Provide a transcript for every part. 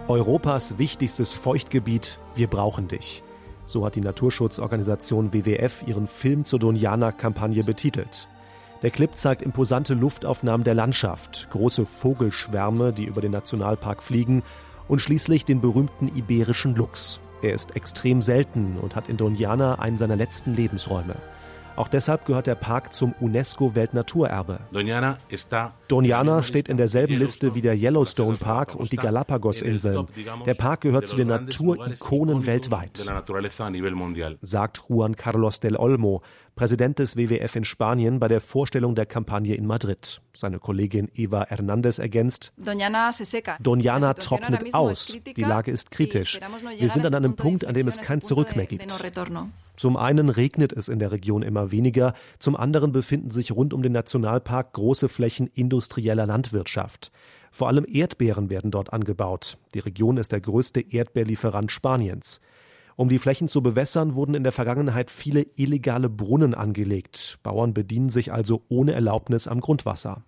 Europas wichtigstes Feuchtgebiet, wir brauchen dich. So hat die Naturschutzorganisation WWF ihren Film zur Doñana-Kampagne betitelt. Der Clip zeigt imposante Luftaufnahmen der Landschaft, große Vogelschwärme, die über den Nationalpark fliegen und schließlich den berühmten iberischen Luchs. Er ist extrem selten und hat in Doñana einen seiner letzten Lebensräume. Auch deshalb gehört der Park zum UNESCO-Weltnaturerbe. Doñana steht in derselben Liste wie der Yellowstone Park und die Galapagos-Inseln. Der Park gehört zu den Naturikonen weltweit, sagt Juan Carlos del Olmo, Präsident des WWF in Spanien, bei der Vorstellung der Kampagne in Madrid. Seine Kollegin Eva Hernández ergänzt: Doñana trocknet aus, die Lage ist kritisch. Wir sind an einem Punkt, an dem es kein Zurück mehr gibt. Zum einen regnet es in der Region immer weniger, zum anderen befinden sich rund um den Nationalpark große Flächen industrieller Landwirtschaft. Vor allem Erdbeeren werden dort angebaut. Die Region ist der größte Erdbeerlieferant Spaniens. Um die Flächen zu bewässern, wurden in der Vergangenheit viele illegale Brunnen angelegt. Bauern bedienen sich also ohne Erlaubnis am Grundwasser.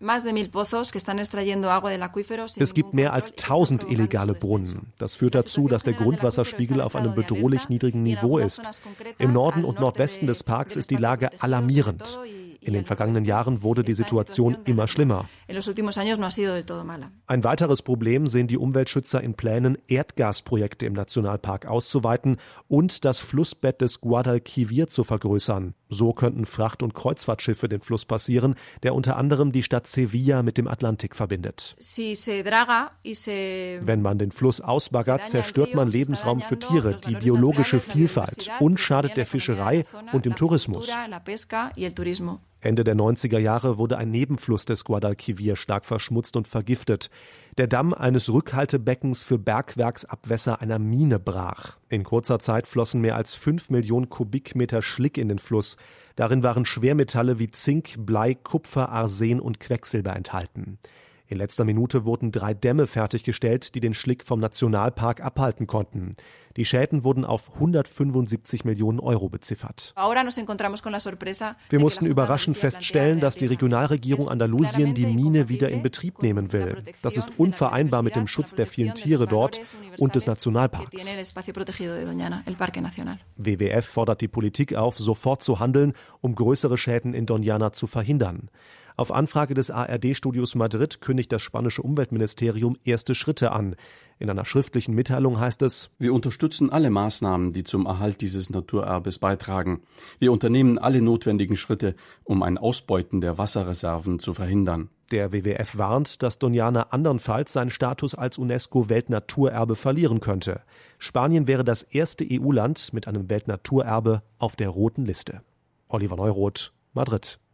Es gibt mehr als 1000 illegale Brunnen. Das führt dazu, dass der Grundwasserspiegel auf einem bedrohlich niedrigen Niveau ist. Im Norden und Nordwesten des Parks ist die Lage alarmierend. In den vergangenen Jahren wurde die Situation immer schlimmer. Ein weiteres Problem sehen die Umweltschützer in Plänen, Erdgasprojekte im Nationalpark auszuweiten und das Flussbett des Guadalquivir zu vergrößern. So könnten Fracht- und Kreuzfahrtschiffe den Fluss passieren, der unter anderem die Stadt Sevilla mit dem Atlantik verbindet. Wenn man den Fluss ausbaggert, zerstört man Lebensraum für Tiere, die biologische Vielfalt und schadet der Fischerei und dem Tourismus. Ende der 90er Jahre wurde ein Nebenfluss des Guadalquivir stark verschmutzt und vergiftet. Der Damm eines Rückhaltebeckens für Bergwerksabwässer einer Mine brach. In kurzer Zeit flossen mehr als 5 Millionen Kubikmeter Schlick in den Fluss. Darin waren Schwermetalle wie Zink, Blei, Kupfer, Arsen und Quecksilber enthalten. In letzter Minute wurden 3 Dämme fertiggestellt, die den Schlick vom Nationalpark abhalten konnten. Die Schäden wurden auf 175 Millionen Euro beziffert. Wir mussten überraschend feststellen, dass die Regionalregierung Andalusien die Mine wieder in Betrieb nehmen will. Das ist unvereinbar mit dem Schutz der vielen Tiere dort und des Nationalparks. WWF fordert die Politik auf, sofort zu handeln, um größere Schäden in Doñana zu verhindern. Auf Anfrage des ARD-Studios Madrid kündigt das spanische Umweltministerium erste Schritte an. In einer schriftlichen Mitteilung heißt es: Wir unterstützen alle Maßnahmen, die zum Erhalt dieses Naturerbes beitragen. Wir unternehmen alle notwendigen Schritte, um ein Ausbeuten der Wasserreserven zu verhindern. Der WWF warnt, dass Doñana andernfalls seinen Status als UNESCO-Weltnaturerbe verlieren könnte. Spanien wäre das erste EU-Land mit einem Weltnaturerbe auf der roten Liste. Oliver Neuroth, Madrid.